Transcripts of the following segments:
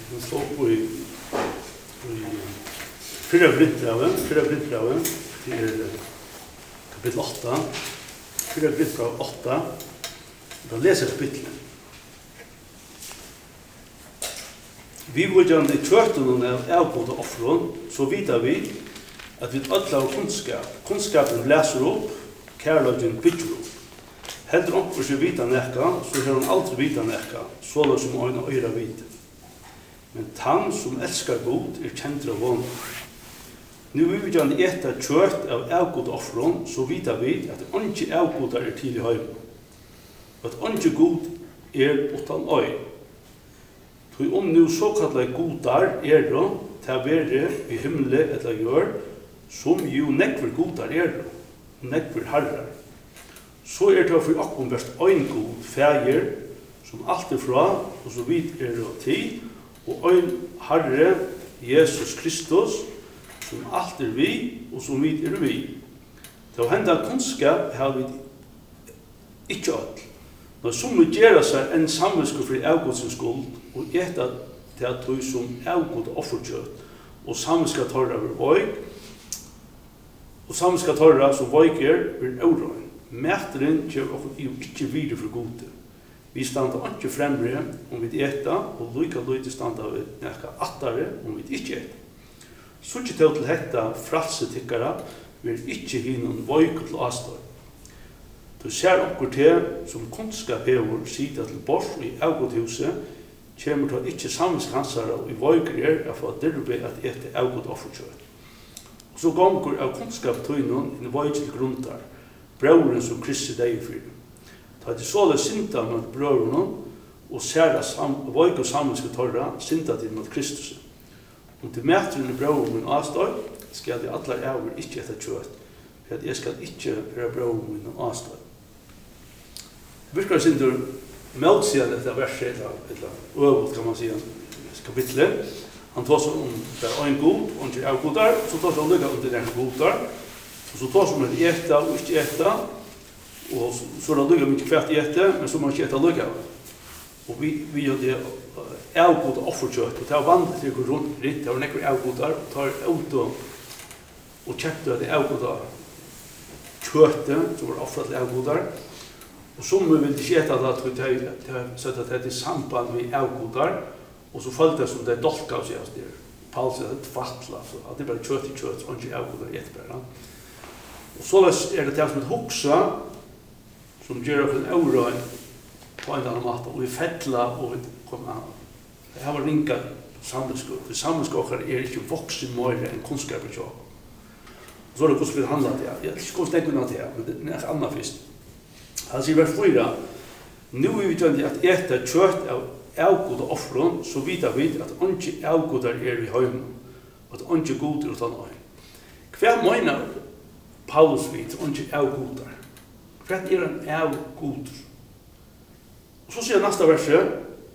Nu står i fyra Korinthierbrevet, det kapitel 8, fyra Korinthierbrevet 8, då läser kapitlet. Vi vill göra det tvärtom av avgående offren, så vidar vi att vi alla har kunskap. Kunskapen läser upp, kärleken bygger upp. Heller onkur som vita nekka, så har han aldrig vita nekka, såla som øyne øyra vite. Men han som elskar god kjent av vond. Nu vil vi gjerne etta kjørt av avgod offron, så vita vi at ikke avgodar til i høyre. At ikke god utan øy. Så om nu såkallet godar det, til være i himmelen eller gjør, som jo nekver godar nekver herrar. Så det for akkom verst ein god fægir, som alt fra, og så vidt og tid, og ein Herre, Jesus Kristus, som alt vi, og som vidt vi. Til å hende kunnskap har vi ikke alt. Når som vi gjør seg en sammenskap for avgodsens skuld, og etter til at vi som avgod offerkjøtt, og sammenskap torra vil voik, og sammenskap torra som voiker vil øvrøy. Mæteren gjør okkur jo ikke videre for gode. Vi standa ikke fremre om vi eta, og lykka løyde standa vi nekka attare om vi ikke eta. Så ikke til hetta fralsetikkara vil ikke hinnom voik til avstår. Du ser okkur til som kunnskap hever sida til bors i avgodhuset, kommer til ikke sammenskansare og i voiker af å dirbe at ete avgod offerkjøtt. Og så gonger av kunnskap tøynon inn voik til gruntar, brøren som Kristi deg fyrir. Ta til såle synda mot brøren og særa voik og sammenske torra synda til mot Kristus. Om til mætren i brøren min avstår, skal de allar æver ikke etter kjøtt, for at jeg skal ikke være brøren min avstår. Virkar syndur meldsiden etter verset, eller øvult kan man si, kapitlet. Han tar seg om det er en god, og ikke er godar, så tar seg om det om det er godar, og så tar seg om det er etta og ikke etta, og så er det lukka mye kvært etta, men så må man ikke etta lukka. Og vi gjør det avgod offerkjøtt, og det er vandret til rundt, det er nekker avgodar, og tar ut og kjøpte det avgodar kjøttet, som var offret til avgodar, og som vi vil ikke etta det, til å sette det til samband med avgodar, og så følte det som det er dolka av seg, Paul sier det er tvattla, så det er bare kjøtt i kjøtt, og ikke avgodar i etterpå. Og så er det til som et hoksa, som gjør oss en aura på en eller annen måte, og vi fettla, og vi kommer an. Det her var ringa sammenskog, for sammenskogar er ikke voksen møyre enn kunnskap i kjøk. Så er det hvordan vi handler det, jeg ikke hvordan tenker noe til, men det er annet først. Han sier vers 4, nu er vi tøyne at ete kjøtt av avgod og offren, så vidar vi at ikke avgodar er i høymen, og at ikke god er utan øy. Hva mener Paulus vid, ikke avgodar? Hva er en avgod? Og så sier neste verset,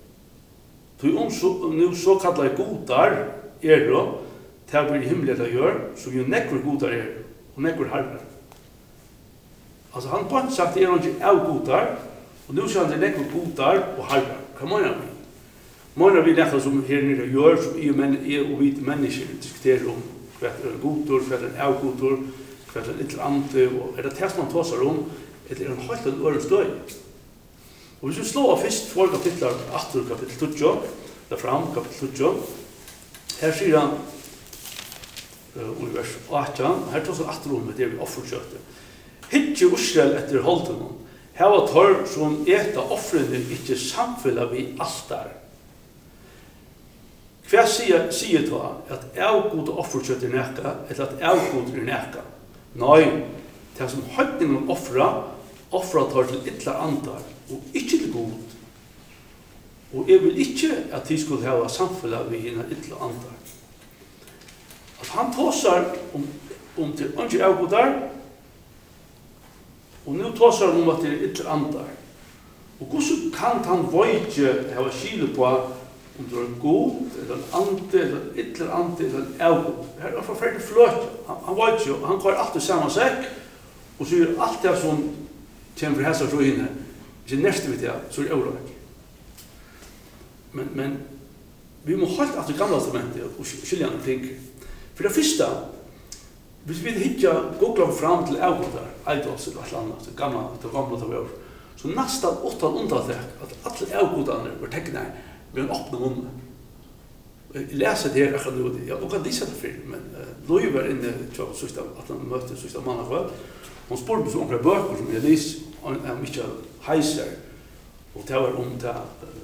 nu så kallar godar er det, til å bli himmelig å gjøre, som jo nekkur godar er, og nekkur herrer. Altså han på en sagt er han ikke avgodar, og nu sier han det nekkur godar og herrer. Hva mener vi? Mener vi nekkur som her nere gjør, som jeg og vi mennesker diskuterer om hva er godor, hva er avgodor, hva er litt andre, og er det test man tåsar om, eller er en helt en øre støy. Og hvis vi slår av først for kapitler 8, kapittel 20, der fram, kapittel 20, her sier han, i vers 18, her tås han 8 om det vi offerkjøttet. Hittje Israel etter holdene, her var tør som eta offrene ikke samfunnet vi altar. Hva sier da at avgod offerkjøtt er nekka, eller at avgod er nekka? Nei, det som høytningen offra tar til ytler andar, og ikke til god. Og jeg vil ikke at de skulle ha samfunnet vi henne ytler andar. At han tåsar om til andre avgodar, og nu tåsar han om at det er ytler andar. Og hvordan kan han voidje hava skile på om det er god, eller en ande, eller ytler ande, eller en avgod. Her er forferdelig fløt. Han voidje, han går alltid samme sekk, og så gjør alt det som kommer fra hessa så inne, hvis jeg neste vidt det, så er det øvrigt. Men vi må helt att det gamla testamentet och skilja en ting. För det första, hvis vi hittar googlar fram till avgårdar, idols eller något annat, det gamla det var, så nästan 8 undantag att alla avgårdarna var tecknade med en öppen mun. Jag läser det här akkurat nu, jag kan lisa det för, men Louis var inne till att han mötte sista mannen för. Hon spurgade så några böcker som jag läste om Michael Heiser, och det var om det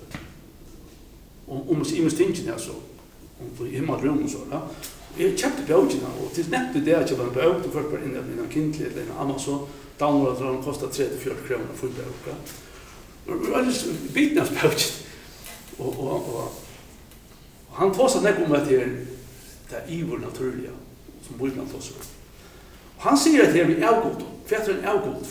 om imestingen alltså om himmelrum och så där. Jag köpte böckerna och till nätet det jag var en bok och först på in i en Kindle eller en Amazon download den kostar 34 kronor för böcker. Och alltså bitnas böcker och han tar sig nästan om att det är evil naturliga som Bibeln tar sig. Och han säger att det är avgått, för en avgått.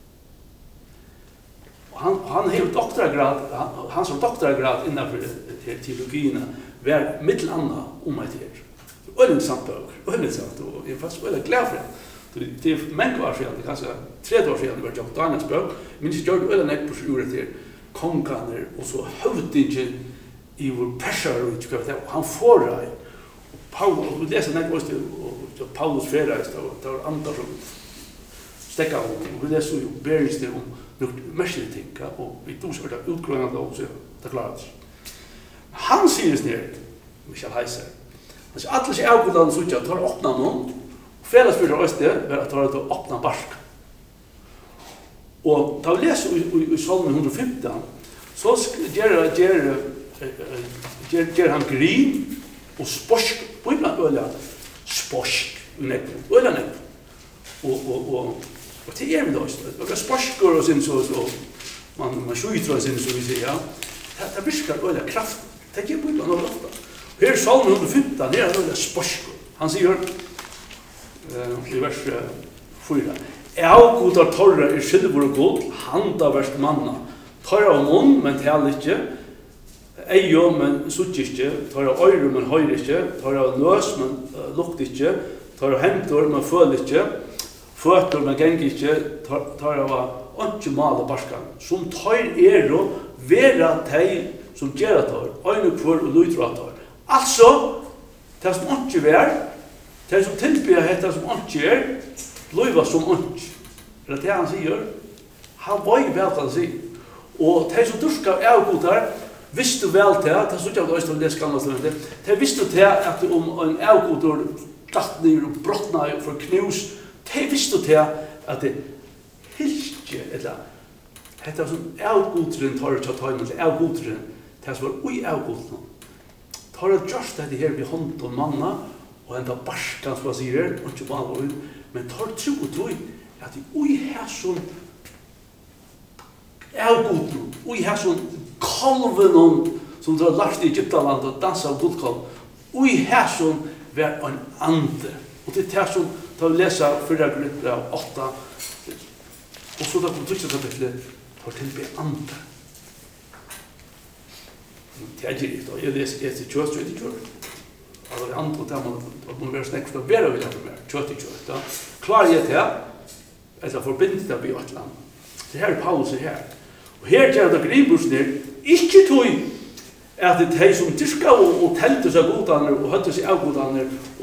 Och han har doktorgrad, han som doktorgrad innanför teologierna var mittelanna om att det är. Ölinsamt bok, ölinsamt, och jag är fast väldigt glad för det. Det är många år sedan, det kanske 3 år sedan, det var Jack Daniels bok, men det gjorde ölen på sjuret till konganer och så hövdingen i vår pressure, han får det. Paulus, vi läser nästan också och Paulus fredags då var andra som stäcka och vi läser ju bergs det om märkliga ting och vi tog så det utgrunande också det klart. Han säger ner Michael Heiser. Han säger att alla avgådan så att tar öppna någon fredagsfyra öste var att ta det öppna barsk. Och då läser i Psalm 115 så ger han grin och sporsk på ibland öla sporsk öla och det är då och sporskor och sen så man skjuter sen så vi säger det viskar öla kraft det ger på ibland och ofta här Psalm 115 det är öla sporskor han säger i vers 4 Avgodar torra är silver och guld handa värst manna torra mun men tal inte Ejo men suttje, tar av øyre men høyre ikke, tar av nøs men lukt ikke, tar av hentor men føler ikke, føtter men geng ikke, tar av ikke male barskan. Som tar og vera teg som gjør tar, øyne kvar og lytra tar. Altså, det som ikke vær, det som tilbyr heter som ikke løyva som ikke. Det det han sier. Han var jo vel han sier. Og det som durskar avgodar, visste vel til, det så ikke av det øyne det skal man det visste til at om en avgodor dattning og brottna for knus, det visste til at det hilke, eller det er som avgodren tar ikke ta imot, avgodren, det som var ui avgodren. Tar det just det her vi hånd og manna, og enda barskan som man sier, og ikke vanlig, men tar tro og tro at det ui her som avgodren, ui her som kalven som drar lagt i Egyptaland og dansa av godkalv, og i her som var en ande. Og det er her som tar vi lesa 4 Korinter 8, og så da kom tryggst kapitlet for tilbe ande. Det er ikke riktig, jeg leser etter kjøtt, så er det kjøtt. Altså det andre, det må være snakk for å være vil jeg mer, kjøtt i kjøtt. Klarer jeg til, eller forbindet det med et land. Det her er Paulus her. Og her gjør det gribrus ned, ikke tog at det er som tyska og telte seg godane og høtte seg av godane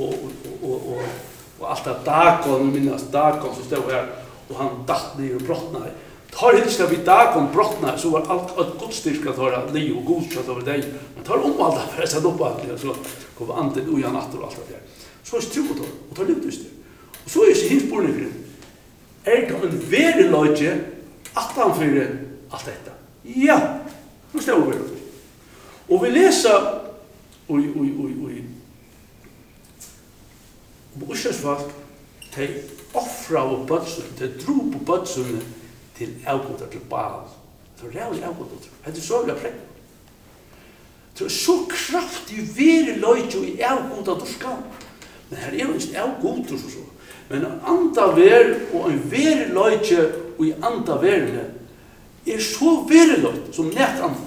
og alt det Dagon, minnes Dagon som stod her, og han datt ned og brottna. Tar hilst av i Dagon brottna, så var alt godstyrka tar li og godskjøtt over deg. Men tar alt det, for jeg satt opp alt det, så kom anden ui han atter og alt det der. Så er det tro og tar litt ut det. Og så er det hins borningren. Er det en veri løyge at han fyrir alt dette? Ja, nå stod vi det. Og vi leser Israelsfolk, de offra av bøtsen, de dro på bøtsene til avgoder til Baal. Det var reale avgoder. Det er så vi har prekt. Det er så kraftig veri løyge i avgoder durskan. Men her er jo ikke avgoder så. Men en anda ver og en veri løyge og i anda verene er så veri løyge som nett anda.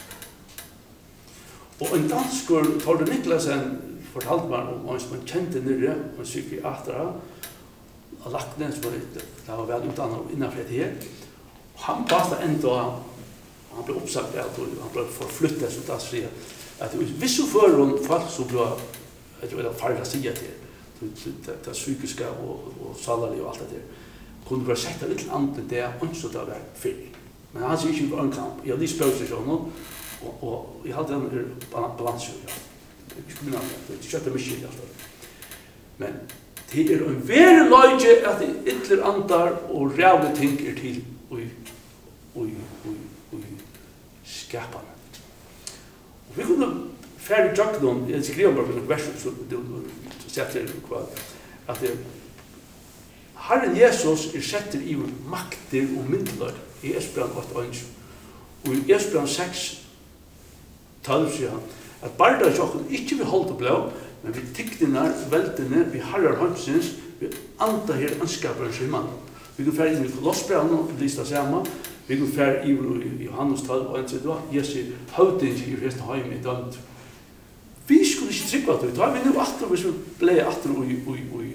Og en danskur, Torde Niklasen, fortalte meg om en som han kjente nere, en psykiatra, av Laknen, som var vel utdannet innenfor det her. Han passet enda, han ble oppsagt, han ble forflyttet som dansfri. at visse fører folk som blir farlig å si at det psykiske og salarlige og alt det der, kunne være sett av litt andre det ønsket av det før. Men han sier ikke en kamp. Jeg har lyst på seg sånn, og jeg hadde en balanse. Jeg skulle minne det, det kjøttet mye. Men det en veldig løyde at det ytler andar og rævlige ting til og skapene. Og vi kunne ferdig tjøkke noen, jeg skriver bare på noen vers, så setter jeg hva, at Herren Jesus setter i makter og myndler i Esbjørn 8:1. Og i Esbjørn 6:12 sier han at barda sjokken ikke vil holde blå, men vi tikkene, veltene, vi harrer hansins, vi anta her anskaperens himmel. Vi kan fære inn i Kolossbrevene og liste sammen. Vi kan fære i Johannes 12:1, Jesu høvding i resten av hjemme i dømt. Vi skulle ikke trygge at vi tar, men nå atter hvis vi ble atter i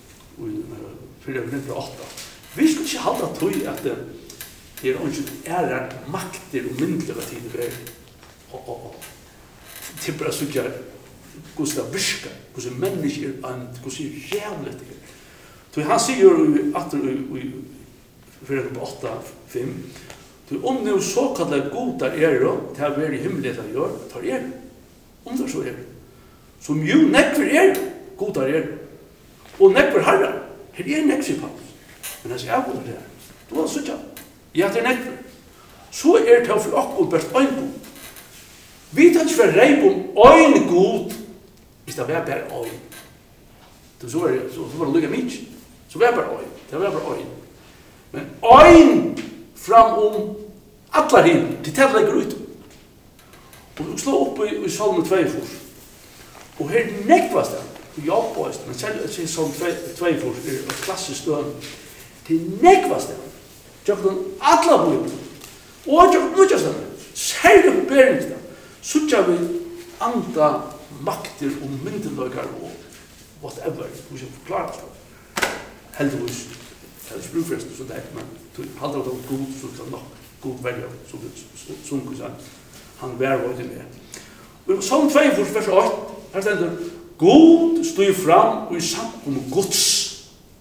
408. Vi skulle ikke halde tog at det er makter og myndler til det og til bare sånn hvordan det virker, hvordan mennesker hvordan jævlig det er. Så han sier atter i 408:5, om det såkallet godar til å være i himmelen av jord, tar om det så som jo nekver godar og nekver herrer. Her nekver Paulus. Men han sier, jeg godar det. Du har sånn, ja, det nekver. Så det for akkurat best øyn god. Vi tar ikke for reip øyn god, hvis det var bare øyn. Så var det lukket mye. Så var det bare øyn. Det var bare øyn. Men øyn fram alla hin, til det legger ut. Og vi slår opp i Salmen 2 først. Og her nekvast det. Ja, boys, men selv som 2 er klassisk støn. Det nekvast det. Tjokk noen alla bøyene. Og tjokk mykje stønne. Særlig på bæringstad. Så tjokk vi anda makter og myndeløkar og whatever. Vi skal forklare det. Heldigvis. Det er ikke brukfresten så det, men halder det god, så kan nok god velge, som han vær var det med. Salm 2, vers 8, her stender God stod fram og i samkom Guds.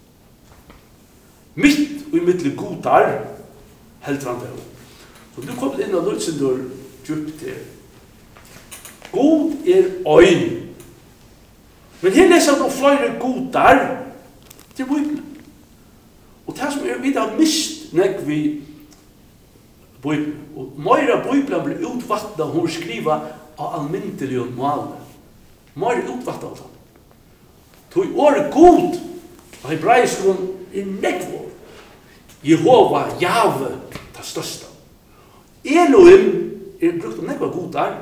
Mitt og i mittel godar helt han det. Så du kom inn og Lutsendur djupt til. God øyn. Men her leser han flere godar til Bibelen. Og det som vi har mist når vi Bibelen. Og Møyra Bibelen blir utvattnet og hun skriver av almindelig og måle. Møyra utvattnet av det. Tog året god og hebraisk nekvår. Jehova, Jave, det største. Elohim brukt nekva god der.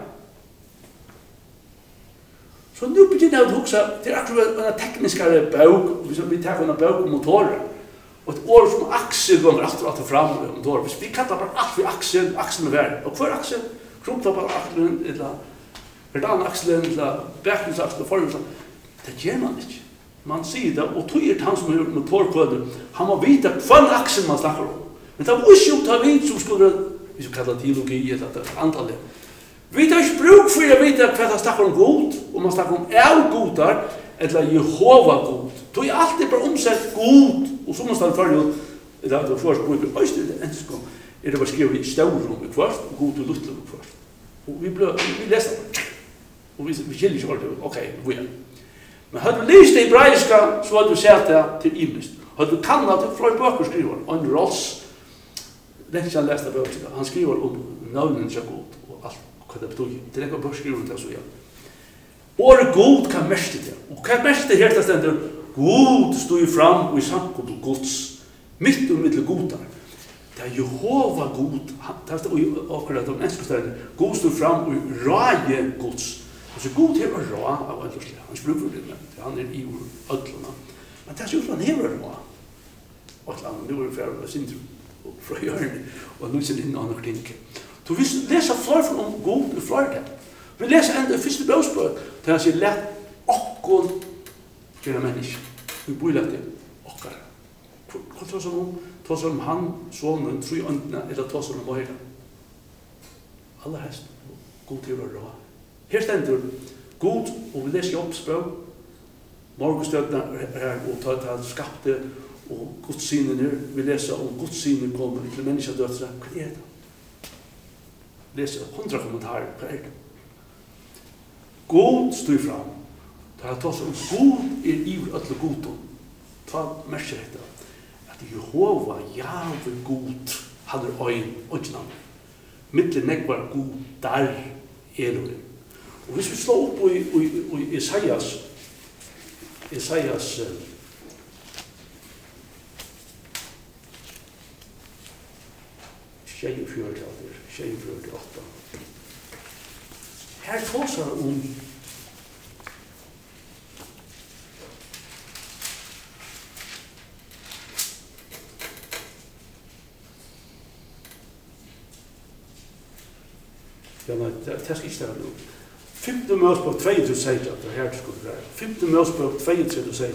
Så nu begynner jeg å huske, det akkurat en tekniskere bøk, vi tar en bøk om motorer. Og et år som aksel går alltid fram med motorer. Hvis vi kallar bare alt for aksel, akselen er vær. Og hver aksel, krumta bare akselen, eller verdan akselen, eller bækningsakselen, forhjulsakselen. Det gjør man ikke. Man sier det, og tog han som er motorkøder, han må vite hva aksel man snakker om. Men det var ikke jo ta vidt som skulle, vi skal kalla teologi, eller antallet. Vi tar ikke bruk for å vite hva det snakker om god, og man snakker om godar, eller Jehova god. Det er alltid bare omsett god, og så må man følge det er først på Bibelen, og det er ensk om, det bare skrevet i staurom i kvart, og god og luttelig i kvart. Og vi leser det, og vi kjenner ikke ordet, ok, vi er. Men hadde du lyst det hebraiska, så hadde du sett det til imest. Hadde du kannet til flere bøker skriver, on Ross, lenge siden leste bøker, han skriver om navnen til god, og alt hva det betyr. Det er ikke bøker skriver til så igjen. Året god kan meste det. Og hva meste det helt stender? God stod fram og i samkom til Guds. Mitt og mittel godar. Det er Jehova god. Det er akkurat de enske stedene. God stod fram og i rage Guds. Så god hever rå av ødelslig. Han spruker for det, men han er i ødlene. Men det er sånn at han hever rå. Ødlene, nå er det ferdig, sindru, fra hjørnet, og nå ser det inn andre ting. Så vi leser flere om god og flere ting. Vi leser enda første brevsbøk, til han sier, let okkon gjøre mennesker. Vi bor lett det, okkar. Hva tar sånn om? Tar sånn om han, sonen, tro i øndene, eller tar sånn om øyre. Aller helst, god hever rå. Her stendur God, og vi leser Jobbsbøk, morgenstøtene her, og ta skapte, og Gudssynen her, vi leser om Gudssynen kommer til menneskedøtre. Hva det? Leser 100 kommentarer, hva det? God stod fram. Ta oss om God i alle godom. Ta merker dette. At Jehova, Jahve god, han øyn, og ikke navn. Mittlen nekvar god, der Elohim. Og hvis vi slår opp i Isaias 48. Her tåsar om ja, nei, det skal ikke stemme nå. 5. Mosebok 22, det er her det skulle være. 5. Mosebok 22.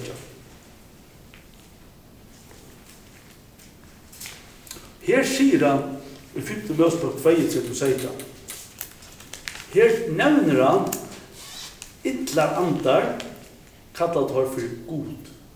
Her sier han, i 5. Mosebok 22, her nevner han ytlar andar, kallat har for god.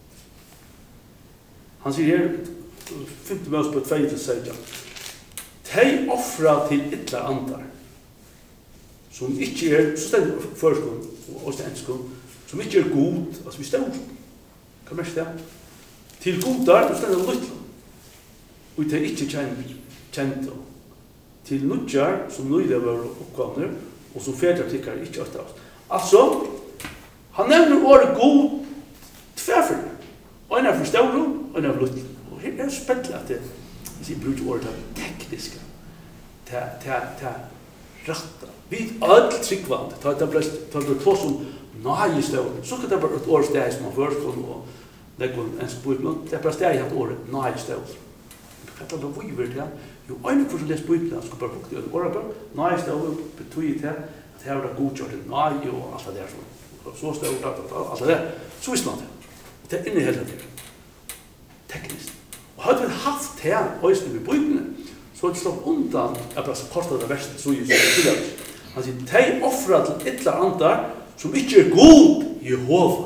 Han sier her, 5. Mosebok 22, tei offra til ytlar andar, som ikke så stendig førskånd og stenskånd, som ikke god, altså vi stod, hva mest det? Til godar, så stendig lytla, og det ikke kjent, til nudjar, som nøyde var oppgavner, og som fedretikkar ikke øster oss. Altså, han nevner året god tverfer, og en for stod, og en for lytla. Og her spennende at det, hvis jeg bruker året tekniske, til ratta. Vi öll tryggvand, ta det på som najestøvn, så kan det bare et år steg som man førskånd og legger en spøyblad, det bare steg hatt året najestøvn. Hva er det vi vil til? Jo, øyne for å lese bøyblad, skal bare bukte et året, najestøvn betyr til at her er det godkjørt til naj og alt det der, så støvn, alt det der, så visste man det. Det er inneheldet det, teknisk. Og hadde vi haft her, øyne ved bøyblad, så hadde vi slått undan at bare kostet det verste, så gjør det. Han sier, tei offra til ytlar andar, som ikke god Jehova.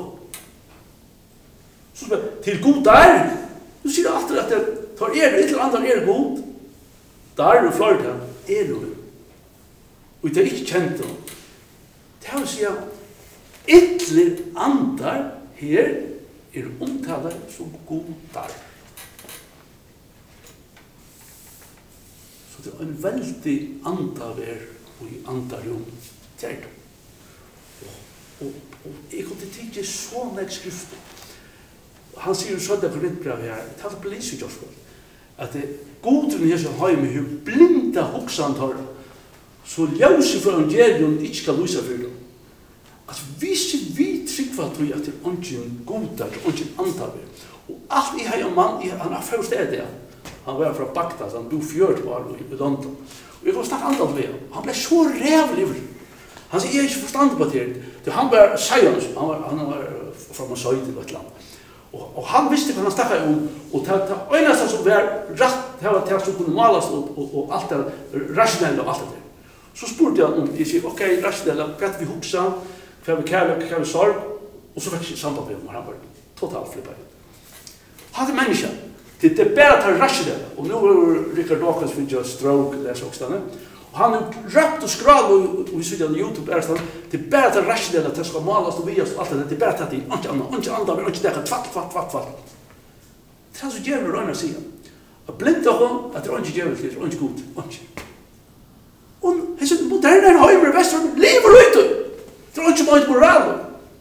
Så spør, til god der, du sier alltid at det tar ytlar andar god, der du fløy til, og det ikke kjent om. Det vil si at ytlar andar her omtaler som god der. Så det er en veldig andavær og i andarum til det. Og jeg kunne tenke så nek skrifter. Han sier jo sånn det korintbrev her, det er på lyset Joshua, at godene her som har med hun blinda hoksantar, så ljøse for evangelium ikke skal lyse for dem. Altså, hvis vi tryggva tror at det er ånden godar, ånden andavær, og alt jeg har en mann, han er først det, han var fra Bagdad, han bor 4 år i London. Og jeg kan snakke annet med ham. Han ble så rævlig. Han sier, jeg har ikke forstand på det. Han var seians, han var fra Masøy til et land. Og han visste hva han snakket om, og det eneste som var rett, det var det som kunne males og alt det rasjonelle og alt det der. Så spurte jeg om, jeg sier, ok, rasjonelle, hva vi huksa, hva vi kærløk, hva vi sorg, og så fikk jeg samband med ham, og han var totalt flippet. Han er menneske. Det er bare til rasjonelle, og nå er Richard Dawkins finner stroke, det er så også. Og han har røpt og skrall, og vi sier på YouTube, det er bare til rasjonelle, at det skal males og vias og alt det, det er bare til at det ikke andre, ikke det, tvall. Det er så djevelig å røyne å si. At blinda hon, at det er ikke djevelig, det er ikke god, ikke. Og han sier, moderne høymer, vestern, lever ute! Det er ikke mye moral.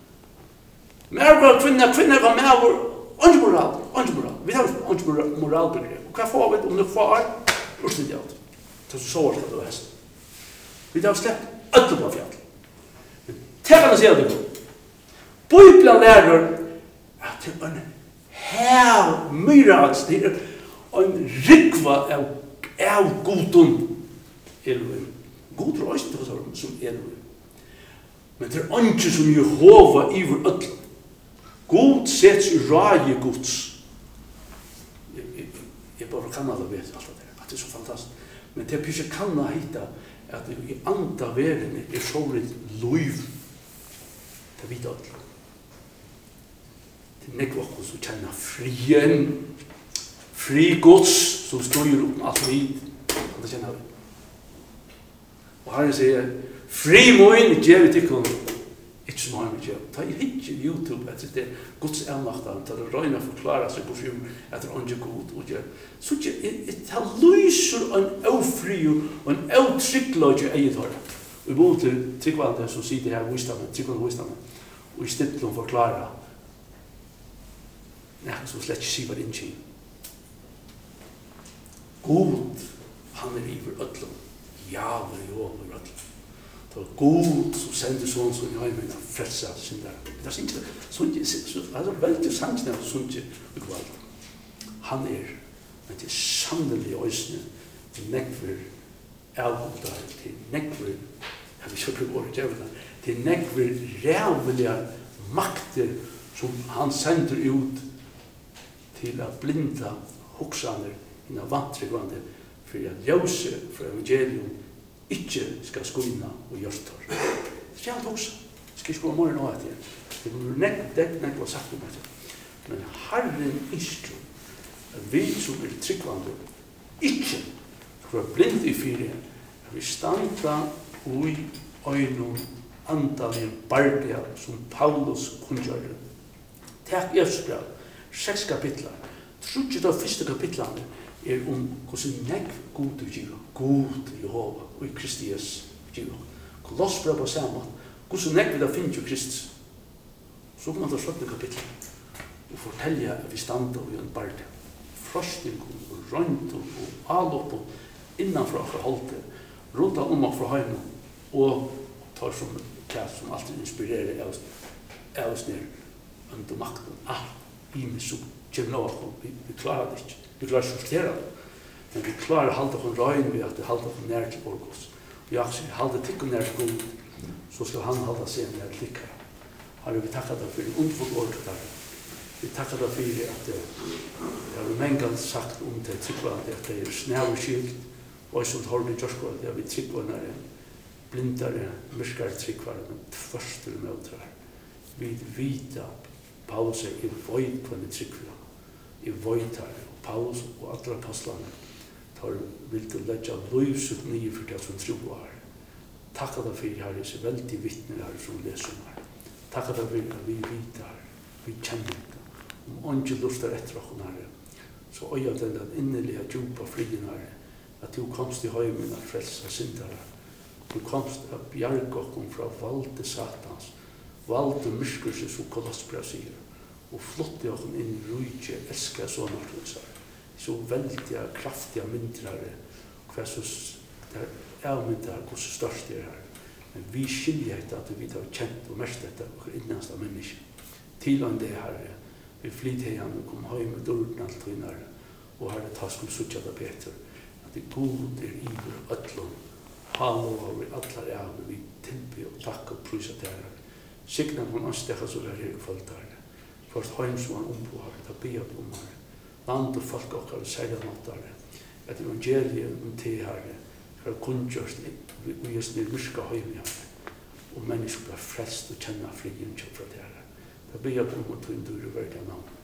Mer kvinner var med over, ikke moral. Vi har ikke moralbegrep. Og hva får vi om det får? Ursnitt alt. Det er så årsett av hesten. Vi har slett ødel på fjall. Men tenk å si at det går. Bibelen lærer at det er en hel myrats, det er en rikva av godun Elohim. God røyst det som Elohim. Men det er ikke som Jehova iver ødel. God sets i rage gods. Jeg bare kan alle vet alt det der, at det er så fantastisk. Men det er ikke kan å hitta at i anda verden såret liv. Det vet alle. Det nekvakken som kjenner frien, fri gods som styrer om alt vid. Det kjenner vi. Og Herren sier, fri moin, gjør vi til kun. Ikke som har vi gjør. Ta ikke YouTube etter det Guds elmakten, ta det røyne forklare seg på fjord etter åndsje god og gjør. Så det lyser en ofri og en avtrykkløy i eget hår. Og i både til tryggvande som sier det her tryggvande, og i stedet til å forklare noe som slett ikke sier hva det ikke. God, han iver ødlom. Jave i over ødlom. Det var god som sender sånn som i heimen og frelser sin der. Det er ikke sånn, det er veldig sannsyn av sånn i kveld. Han men det er sannelig øysene til nekver avgårdar, til nekver, jeg vil ikke prøve året djevna, til nekver rævelige makter som han sender ut til å blinda hoksaner innan vantryggvande for at ljøse for evangelium ikke skal skoina og gjørstår. Det er alt hoksa. Det skal ikke gå morgen nå etter. Det blir nekva sagt om etter. Men Herren iskru at vi som tryggvande ikke skal være blind i fire at vi standa ui øynum andalien bardia som Paulus kunngjørde. Takk Efesbrev, 6 kapitlar. Trudget av første kapitlene om hvordan negv god er givet. God Jehova og i Kristi Jesus givet. Kolossbrev på samme. Hvordan negv det finnes jo Kristus. Så kan man ta 17 kapitler og fortelle at vi standa i en bardia. Frosting og rønt og avlopp innanfra fra halte, rundt om fra heimen, og tar som kjært som alltid inspirerer oss ned under makten. Alt i mig som kommer nå, vi klarer det ikke. Vi klarer ikke å sortere det, men vi klarer å holde oss røyne ved at vi holder oss nær til Borgos. Vi holder tikk nær til God, så skal han holde seg nær til tikkere. Herre, vi takker deg for en underfull ord der. Vi takker deg for at det har mange sagt om det tryggvande, at det snæverskilt, og som har det gjørskål, det har vi tryggvandere, blindare, myrskare tryggvare, men tverstere mødre. Vi vita, Paulus i void på en tryggvare, i void her, og Paulus og alle apostlene tar vil til å legge løyset nye for det som tro var. Takk deg for her, så veldig vittner her som leser her. Takk deg for at vi vita her, vi kjenner det. Om åndsje lustar etter oss her, så øya den innelige djupa frien her, at du komst i heimen av frelsa syndere. Du komst av bjargokkom fra valde satans, valde myskurset som Kolossbrev sier, og flotte okkom inn i rujtje, elska sånartonsar. Så veldige, kraftige myndrare, hva så avmyndar, hvor så størst det her. Men vi skiljer etter at vi har kjent og mest etter vår innenste menneske. Til om det her, vi flyt igjen og kom heim med dården alt høynare, og her ta skulle suttja det bedre. At det god iver ødlom, hallo over atler av, vi tilby og takk og prysa til her. Signa man anstekka så her i folk der. Først heim som han ombå her, ta bygd om her. Land og folk okkar seila nottare. At evangeliet om te her, for å kunngjørst vi just ned myrska heim her. Og mennesker blir frelst og kjenner frien fra det her. Ta bygd om og tog inn du i verden navn.